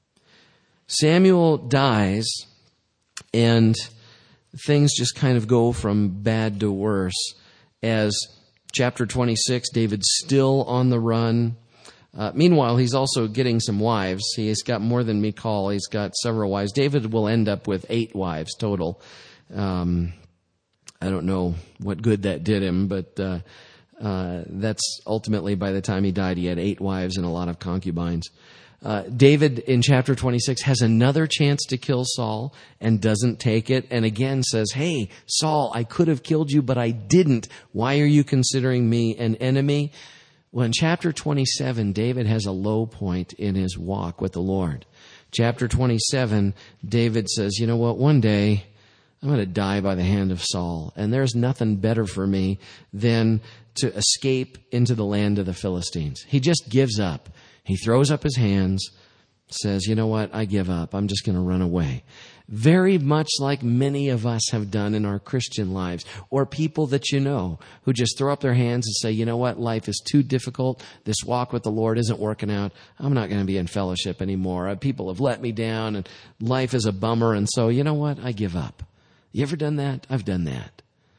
Samuel dies, and things just kind of go from bad to worse. As chapter twenty-six, David's still on the run. Uh, meanwhile, he's also getting some wives. He's got more than Michal. He's got several wives. David will end up with eight wives total. Um, I don't know what good that did him, but uh, uh, that's ultimately, by the time he died, he had eight wives and a lot of concubines. Uh, David in chapter twenty-six has another chance to kill Saul and doesn't take it, and again says, hey, Saul, I could have killed you, but I didn't. Why are you considering me an enemy? Well, in chapter twenty-seven, David has a low point in his walk with the Lord. Chapter twenty-seven, David says, you know what, one day I'm going to die by the hand of Saul, and there's nothing better for me than to escape into the land of the Philistines. He just gives up. He throws up his hands, says, you know what, I give up. I'm just going to run away. Very much like many of us have done in our Christian lives, or people that you know who just throw up their hands and say, you know what, life is too difficult. This walk with the Lord isn't working out. I'm not going to be in fellowship anymore. People have let me down and life is a bummer. And so, you know what, I give up. You ever done that? I've done that.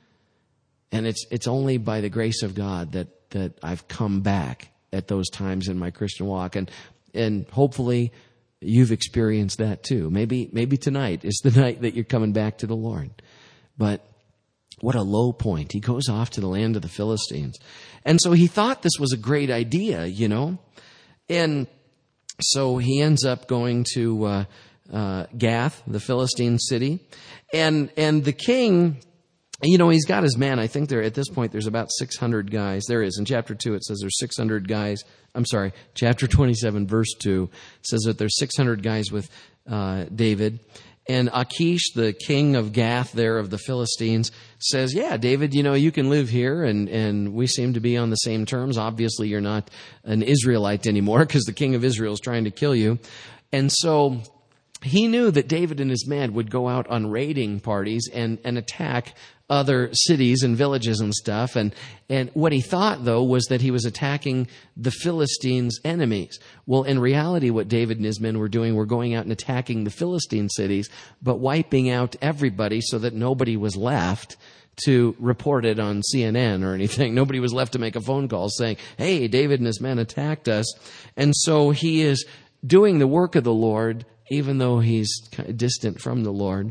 And it's it's only by the grace of God that, that I've come back at those times in my Christian walk. And and hopefully you've experienced that too. Maybe maybe tonight is the night that you're coming back to the Lord. But what a low point. He goes off to the land of the Philistines. And so he thought this was a great idea, you know. And so he ends up going to uh, uh, Gath, the Philistine city. And and the king, you know, he's got his man. I think there at this point there's about six hundred guys. There is. In chapter two it says there's six hundred guys. I'm sorry, chapter twenty-seven, verse two says that there's six hundred guys with uh, David. And Achish, the king of Gath there of the Philistines, says, yeah, David, you know, you can live here, and, and we seem to be on the same terms. Obviously, you're not an Israelite anymore because the king of Israel is trying to kill you. And so he knew that David and his men would go out on raiding parties and, and attack other cities and villages and stuff. And, and what he thought, though, was that he was attacking the Philistines' enemies. Well, in reality, what David and his men were doing were going out and attacking the Philistine cities, but wiping out everybody so that nobody was left to report it on C N N or anything. Nobody was left to make a phone call saying, hey, David and his men attacked us. And so he is doing the work of the Lord, even though he's distant from the Lord.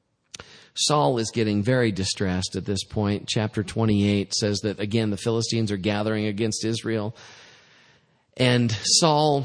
Saul is getting very distressed at this point. Chapter twenty-eight says that, again, the Philistines are gathering against Israel. And Saul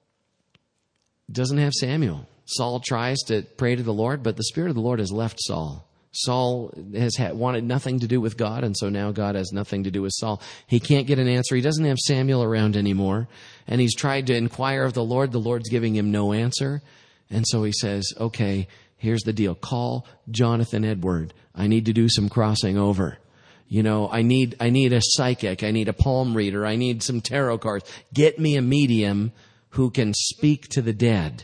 doesn't have Samuel. Saul tries to pray to the Lord, but the Spirit of the Lord has left Saul. Saul has had, wanted nothing to do with God, and so now God has nothing to do with Saul. He can't get an answer. He doesn't have Samuel around anymore. And he's tried to inquire of the Lord. The Lord's giving him no answer. And so he says, okay, here's the deal. Call Jonathan Edward. I need to do some crossing over. You know, I need I need a psychic. I need a palm reader. I need some tarot cards. Get me a medium who can speak to the dead.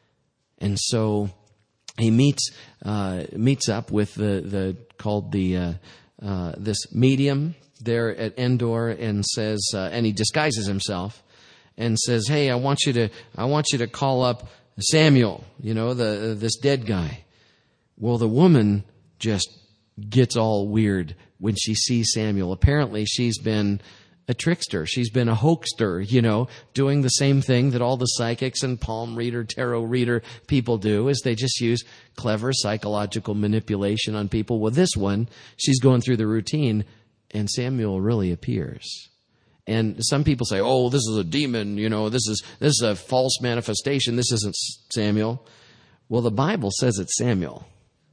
And so he meets uh, meets up with the the called the uh, uh, this medium there at Endor, and says, uh, and he disguises himself and says, "Hey, I want you to I want you to call up Samuel, you know, the uh, this dead guy." Well, the woman just gets all weird when she sees Samuel. Apparently, she's been a trickster. She's been a hoaxster, you know, doing the same thing that all the psychics and palm reader, tarot reader people do, is they just use clever psychological manipulation on people. Well, this one, she's going through the routine, and Samuel really appears. And some people say, oh, this is a demon, you know, this is this is a false manifestation. This isn't Samuel. Well, the Bible says it's Samuel.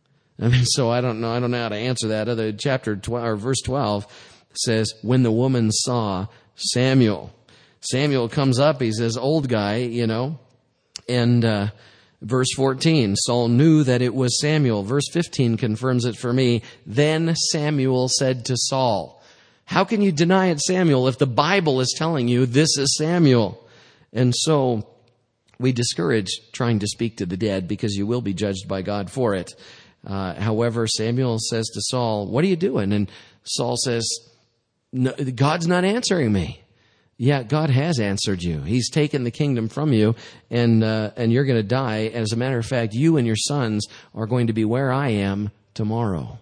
I mean, so I don't know. I don't know how to answer that. Other chapter twelve or verse twelve says, when the woman saw Samuel, Samuel comes up. He's this old guy, you know, and uh, verse fourteen, Saul knew that it was Samuel. Verse fifteen confirms it for me. Then Samuel said to Saul, how can you deny it, Samuel, if the Bible is telling you this is Samuel? And so we discourage trying to speak to the dead, because you will be judged by God for it. Uh, however, Samuel says to Saul, what are you doing? And Saul says, no, God's not answering me. Yeah, God has answered you. He's taken the kingdom from you, and uh, and you're going to die. As a matter of fact, you and your sons are going to be where I am tomorrow.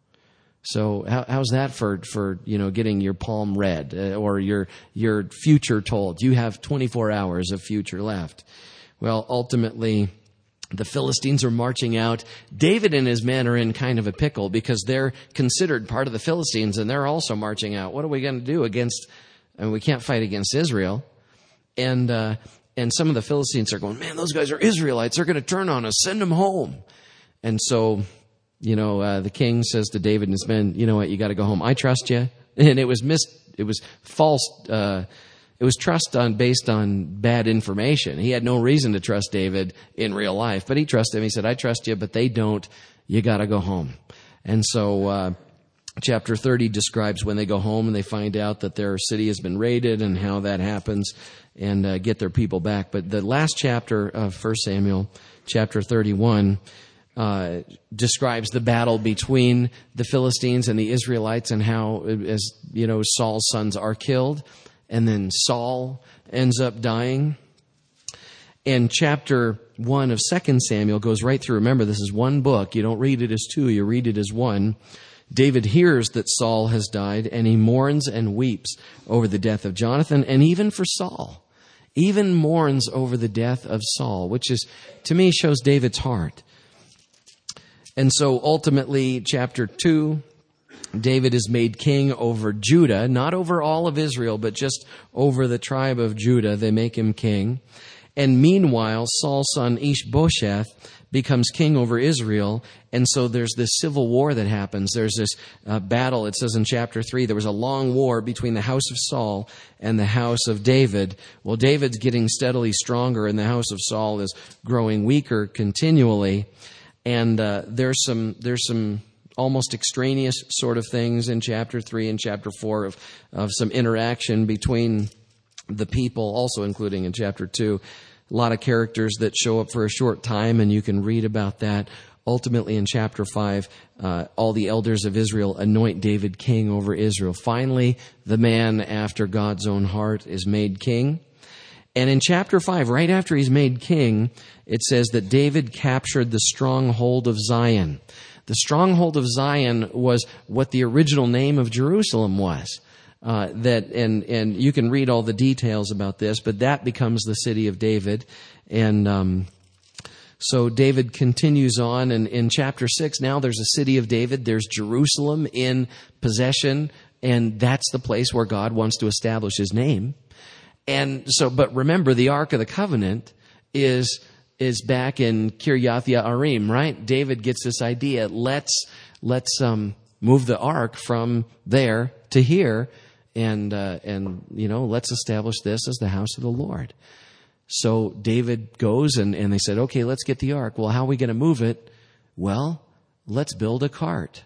So how, how's that for, for, you know, getting your palm read uh, or your, your future told? You have twenty-four hours of future left. Well, ultimately, the Philistines are marching out. David and his men are in kind of a pickle, because they're considered part of the Philistines, and they're also marching out. What are we going to do against, I mean, we can't fight against Israel. And, uh, and some of the Philistines are going, man, those guys are Israelites. They're going to turn on us. Send them home. And so, you know, uh, the king says to David and his men, you know what, you got to go home. I trust you. And it was mis, it was false, uh, it was trust on, based on bad information. He had no reason to trust David in real life, but he trusted him. He said, I trust you, but they don't. You got to go home. And so, uh, chapter thirty describes when they go home and they find out that their city has been raided and how that happens, and uh, get their people back. But the last chapter of First Samuel, chapter thirty-one, uh, describes the battle between the Philistines and the Israelites, and how, as you know, Saul's sons are killed, and then Saul ends up dying. And chapter one of Second Samuel goes right through. Remember, this is one book. You don't read it as two, you read it as one. David hears that Saul has died, and he mourns and weeps over the death of Jonathan, and even for Saul. Even mourns over the death of Saul, which is, to me, shows David's heart. And so ultimately, chapter two, David is made king over Judah, not over all of Israel, but just over the tribe of Judah. They make him king. And meanwhile, Saul's son Ishbosheth becomes king over Israel. And so there's this civil war that happens. There's this uh, battle. It says in chapter three, there was a long war between the house of Saul and the house of David. Well, David's getting steadily stronger, and the house of Saul is growing weaker continually. And uh, there's some there's some almost extraneous sort of things in chapter three and chapter four of, of some interaction between the people, also including in chapter two. A lot of characters that show up for a short time, and you can read about that. Ultimately, in chapter five, uh, all the elders of Israel anoint David king over Israel. Finally, the man after God's own heart is made king. And in chapter five, right after he's made king, it says that David captured the stronghold of Zion. The stronghold of Zion was what the original name of Jerusalem was. Uh, that and and you can read all the details about this, but that becomes the city of David. And um, so David continues on, and in chapter six, now there's a city of David. There's Jerusalem in possession, and that's the place where God wants to establish his name. And so, but remember, the Ark of the Covenant is is back in Kiryath Yearim, right? David gets this idea. Let's let's um, move the Ark from there to here. And, uh, and, you know, let's establish this as the house of the Lord. So David goes and, and they said, okay, let's get the ark. Well, how are we going to move it? Well, let's build a cart.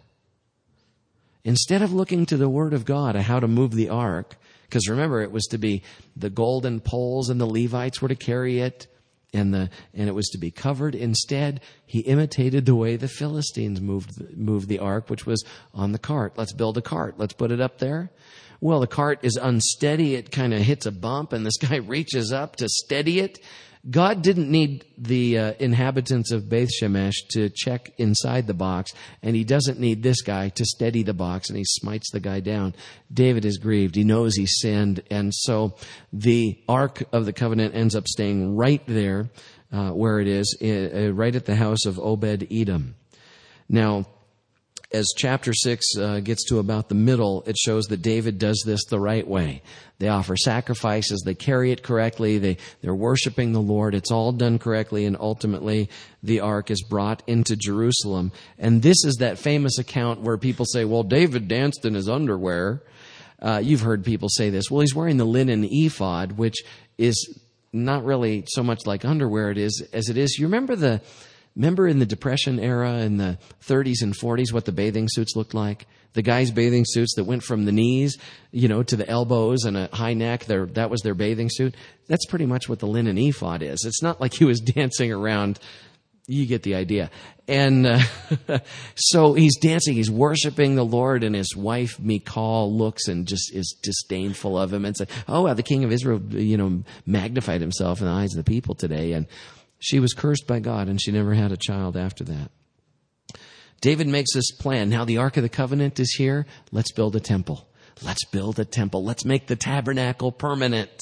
Instead of looking to the word of God on how to move the ark, because remember, it was to be the golden poles and the Levites were to carry it, and the, and it was to be covered. Instead, he imitated the way the Philistines moved, moved the ark, which was on the cart. Let's build a cart. Let's put it up there. Well, the cart is unsteady. It kind of hits a bump, and this guy reaches up to steady it. God didn't need the uh, inhabitants of Beth Shemesh to check inside the box, and he doesn't need this guy to steady the box, and he smites the guy down. David is grieved. He knows he sinned, and so the Ark of the Covenant ends up staying right there uh, where it is, uh, right at the house of Obed-Edom. Now, as chapter six uh, gets to about the middle, it shows that David does this the right way. They offer sacrifices. They carry it correctly. They, they're worshiping the Lord. It's all done correctly, and ultimately the ark is brought into Jerusalem. And this is that famous account where people say, well, David danced in his underwear. Uh, you've heard people say this. Well, he's wearing the linen ephod, which is not really so much like underwear it is as it is. You remember the... Remember in the Depression era in the thirties and forties what the bathing suits looked like? The guys' bathing suits that went from the knees, you know, to the elbows and a high neck. Their, that was their bathing suit. That's pretty much what the linen ephod is. It's not like he was dancing around. You get the idea. And uh, so he's dancing. He's worshiping the Lord, and his wife, Michal, looks and just is disdainful of him and says, oh, the king of Israel, you know, magnified himself in the eyes of the people today. And she was cursed by God, and she never had a child after that. David makes this plan. Now the Ark of the Covenant is here. Let's build a temple. Let's build a temple. Let's make the tabernacle permanent.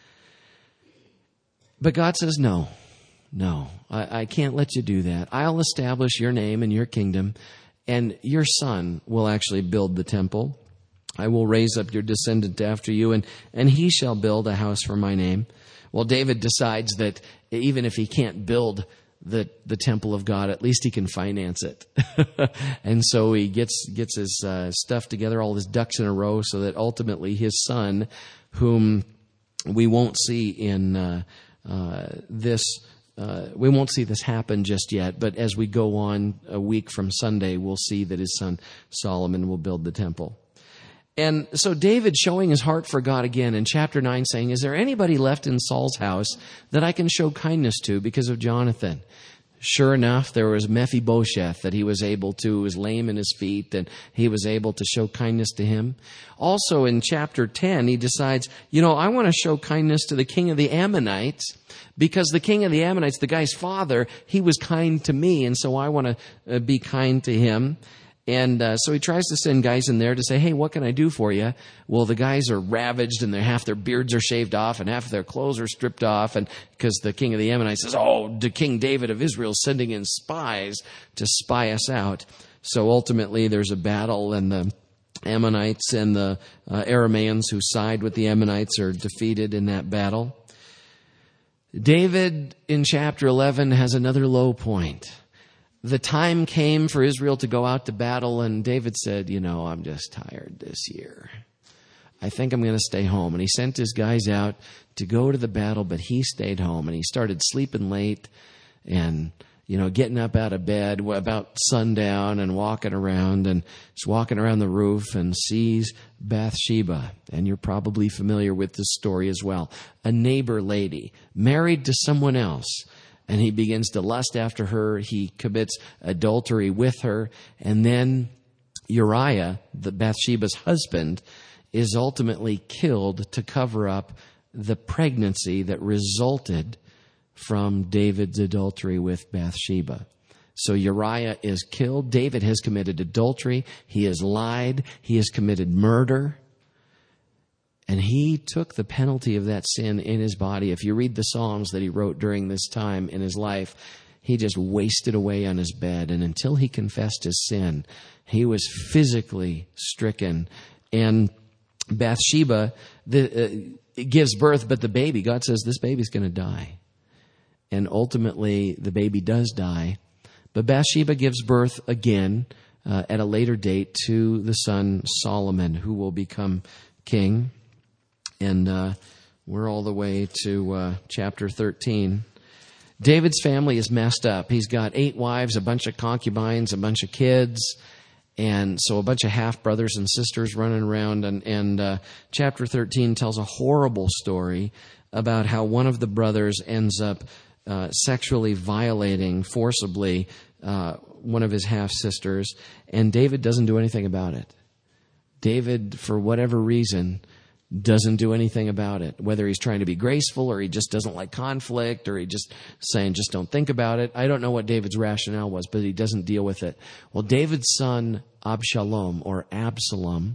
But God says, no, no, I, I can't let you do that. I'll establish your name and your kingdom, and your son will actually build the temple. I will raise up your descendant after you, and, and he shall build a house for my name. Well, David decides that even if he can't build the the temple of God, at least he can finance it. And so he gets gets his uh, stuff together, all his ducks in a row, so that ultimately his son, whom we won't see in uh, uh, this, uh, we won't see this happen just yet, but as we go on a week from Sunday, we'll see that his son Solomon will build the temple. And so David, showing his heart for God again in chapter nine, saying, is there anybody left in Saul's house that I can show kindness to because of Jonathan? Sure enough, there was Mephibosheth that he was able to, who was lame in his feet, and he was able to show kindness to him. Also in chapter ten, he decides, you know, I want to show kindness to the king of the Ammonites, because the king of the Ammonites, the guy's father, he was kind to me, and so I want to uh, be kind to him. And uh, so he tries to send guys in there to say, hey, what can I do for you? Well, the guys are ravaged, and they're, half their beards are shaved off, and half of their clothes are stripped off. And because the king of the Ammonites says, oh, the King David of Israel is sending in spies to spy us out. So ultimately there's a battle, and the Ammonites and the uh, Arameans who side with the Ammonites are defeated in that battle. David in chapter eleven has another low point. The time came for Israel to go out to battle, and David said, you know, I'm just tired this year. I think I'm going to stay home. And he sent his guys out to go to the battle, but he stayed home. And he started sleeping late and, you know, getting up out of bed about sundown and walking around, and he's walking around the roof and sees Bathsheba. And you're probably familiar with this story as well. A neighbor lady married to someone else. And he begins to lust after her. He commits adultery with her. And then Uriah, the Bathsheba's husband, is ultimately killed to cover up the pregnancy that resulted from David's adultery with Bathsheba. So Uriah is killed. David has committed adultery. He has lied. He has committed murder. And he took the penalty of that sin in his body. If you read the Psalms that he wrote during this time in his life, he just wasted away on his bed. And until he confessed his sin, he was physically stricken. And Bathsheba the, uh, gives birth, but the baby, God says, this baby's going to die. And ultimately, the baby does die. But Bathsheba gives birth again uh, at a later date to the son Solomon, who will become king. And uh, we're all the way to uh, chapter thirteen. David's family is messed up. He's got eight wives, a bunch of concubines, a bunch of kids, and so a bunch of half-brothers and sisters running around. And, and uh, chapter thirteen tells a horrible story about how one of the brothers ends up uh, sexually violating forcibly uh, one of his half-sisters, and David doesn't do anything about it. David, for whatever reason, doesn't do anything about it, whether he's trying to be graceful or he just doesn't like conflict or he just saying, just don't think about it. I don't know what David's rationale was, but he doesn't deal with it. Well, David's son, Absalom or Absalom,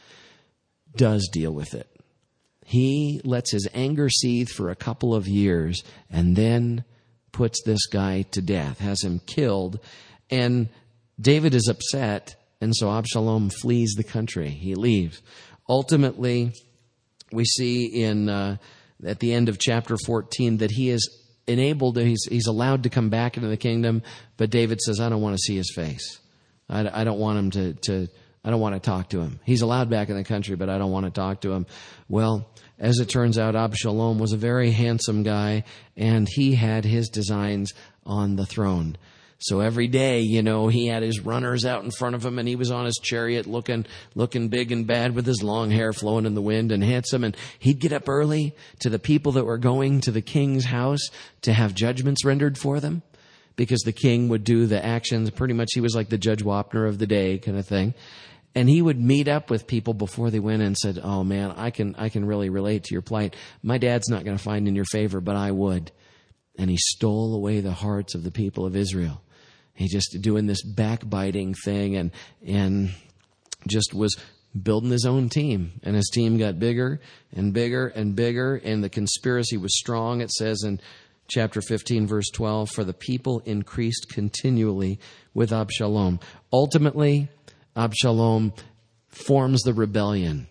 does deal with it. He lets his anger seethe for a couple of years and then puts this guy to death, has him killed. And David is upset, and so Absalom flees the country. He leaves. Ultimately, we see in uh, at the end of chapter fourteen that he is enabled, he's, he's allowed to come back into the kingdom, but David says, I don't want to see his face. I, I don't want him to, to, I don't want to talk to him. He's allowed back in the country, but I don't want to talk to him. Well, as it turns out, Absalom was a very handsome guy, and he had his designs on the throne. So every day, you know, he had his runners out in front of him, and he was on his chariot looking looking big and bad with his long hair flowing in the wind and handsome. And he'd get up early to the people that were going to the king's house to have judgments rendered for them, because the king would do the actions. Pretty much he was like the Judge Wapner of the day kind of thing. And he would meet up with people before they went and said, oh, man, I can I can really relate to your plight. My dad's not going to find in your favor, but I would. And he stole away the hearts of the people of Israel. He just doing this backbiting thing and and just was building his own team. And his team got bigger and bigger and bigger. And the conspiracy was strong. It says in chapter fifteen, verse twelve, for the people increased continually with Absalom. Ultimately, Absalom forms the rebellion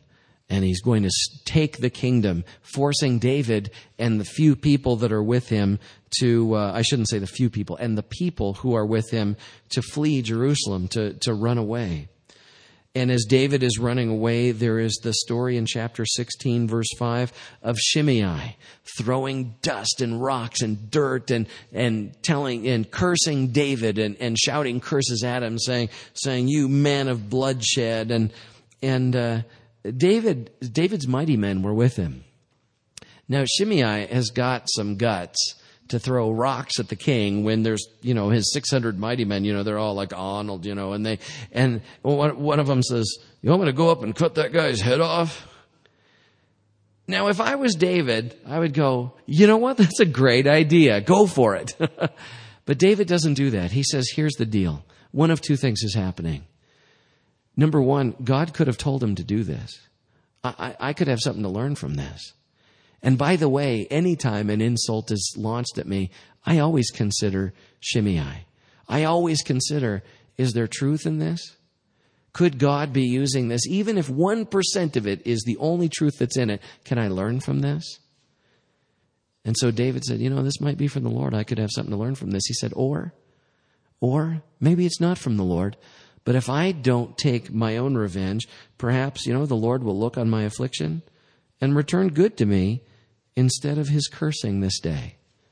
And he's going to take the kingdom, forcing David and the few people that are with him to, uh, I shouldn't say the few people, and the people who are with him to flee Jerusalem, to, to run away. And as David is running away, there is the story in chapter sixteen, verse five, of Shimei throwing dust and rocks and dirt and, and telling and cursing David and, and shouting curses at him, saying, saying, "You man of bloodshed." And, and, uh, David, David's mighty men were with him. Now, Shimei has got some guts to throw rocks at the king when there's, you know, his six hundred mighty men, you know, they're all like Arnold, you know, and they, and one, one of them says, "You want me to go up and cut that guy's head off?" Now, if I was David, I would go, "You know what? That's a great idea. Go for it." But David doesn't do that. He says, here's the deal. One of two things is happening. Number one, God could have told him to do this. I, I, I could have something to learn from this. And by the way, anytime an insult is launched at me, I always consider Shimei. I always consider, is there truth in this? Could God be using this? Even if one percent of it is the only truth that's in it, can I learn from this? And so David said, you know, this might be from the Lord. I could have something to learn from this. He said, or, or maybe it's not from the Lord. But if I don't take my own revenge, perhaps, you know, the Lord will look on my affliction and return good to me instead of his cursing this day.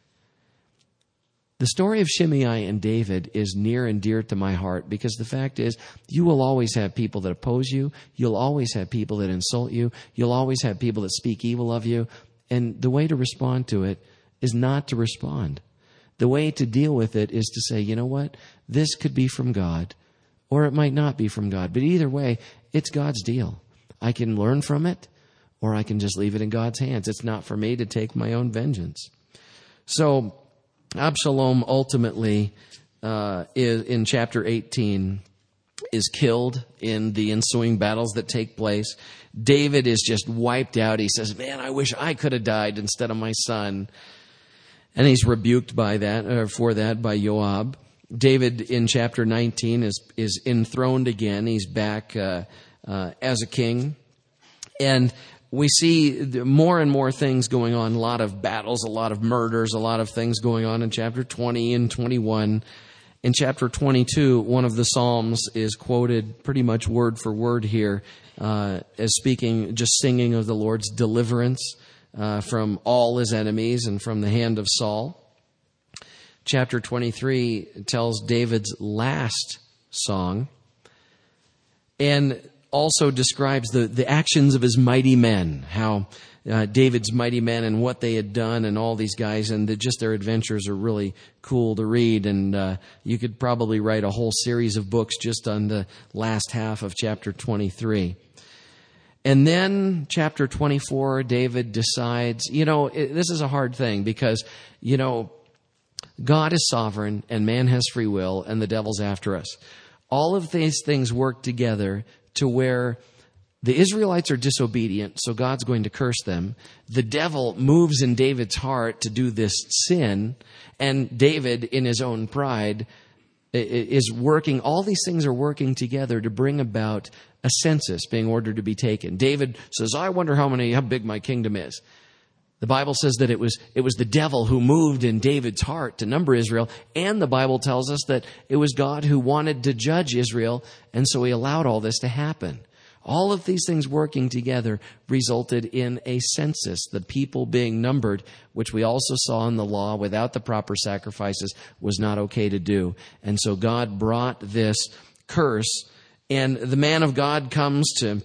The story of Shimei and David is near and dear to my heart because the fact is, you will always have people that oppose you. You'll always have people that insult you. You'll always have people that speak evil of you. And the way to respond to it is not to respond. The way to deal with it is to say, you know what? This could be from God, or it might not be from God. But either way, it's God's deal. I can learn from it, or I can just leave it in God's hands. It's not for me to take my own vengeance. So Absalom ultimately, uh, is, in chapter eighteen, is killed in the ensuing battles that take place. David is just wiped out. He says, man, I wish I could have died instead of my son. And he's rebuked by that, or for that, by Joab. David in chapter nineteen is, is enthroned again. He's back, uh, uh, as a king. And we see more and more things going on, a lot of battles, a lot of murders, a lot of things going on in chapter twenty and twenty-one. In chapter twenty-two, one of the Psalms is quoted pretty much word for word here, uh, as speaking, just singing of the Lord's deliverance uh, from all his enemies and from the hand of Saul. Chapter twenty-three tells David's last song and also describes the, the actions of his mighty men, how uh, David's mighty men and what they had done and all these guys, and the, just their adventures are really cool to read. And uh, you could probably write a whole series of books just on the last half of chapter twenty-three. And then chapter twenty-four, David decides, you know, it, this is a hard thing because, you know, God is sovereign and man has free will and the devil's after us. All of these things work together to where the Israelites are disobedient, so God's going to curse them. The devil moves in David's heart to do this sin, and David, in his own pride, is working. All these things are working together to bring about a census being ordered to be taken. David says, I wonder how many, how big my kingdom is. The Bible says that it was it was the devil who moved in David's heart to number Israel, and the Bible tells us that it was God who wanted to judge Israel, and so he allowed all this to happen. All of these things working together resulted in a census, the people being numbered, which we also saw in the law without the proper sacrifices was not okay to do. And so God brought this curse, and the man of God comes to,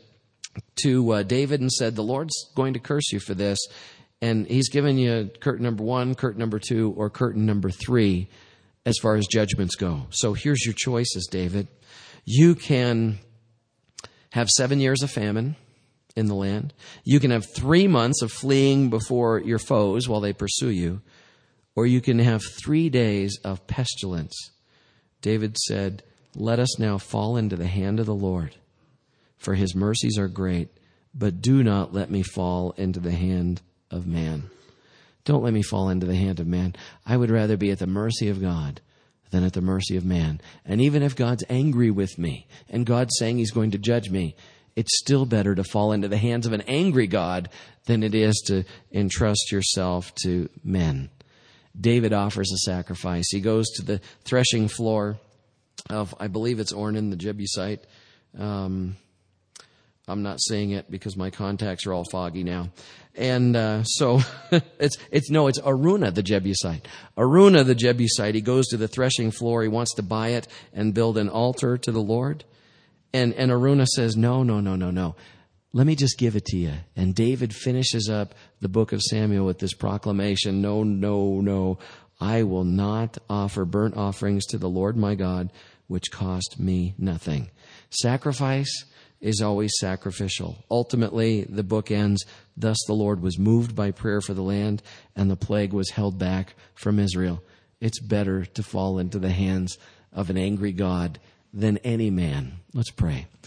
to uh, David and said, the Lord's going to curse you for this. And he's given you curtain number one, curtain number two, or curtain number three as far as judgments go. So here's your choices, David. You can have seven years of famine in the land. You can have three months of fleeing before your foes while they pursue you. Or you can have three days of pestilence. David said, let us now fall into the hand of the Lord, for his mercies are great, but do not let me fall into the hand of man. Don't let me fall into the hand of man. I would rather be at the mercy of God than at the mercy of man. And even if God's angry with me and God's saying he's going to judge me, it's still better to fall into the hands of an angry God than it is to entrust yourself to men. David offers a sacrifice. He goes to the threshing floor of, I believe it's Ornan the Jebusite. Um, I'm not saying it because my contacts are all foggy now. And uh, so it's it's no, it's Araunah the Jebusite. Araunah the Jebusite, he goes to the threshing floor. He wants to buy it and build an altar to the Lord. And, and Araunah says, no, no, no, no, no. Let me just give it to you. And David finishes up the book of Samuel with this proclamation, no, no, no, I will not offer burnt offerings to the Lord my God, which cost me nothing. Sacrifice is always sacrificial. Ultimately, the book ends, thus the Lord was moved by prayer for the land, and the plague was held back from Israel. It's better to fall into the hands of an angry God than any man. Let's pray.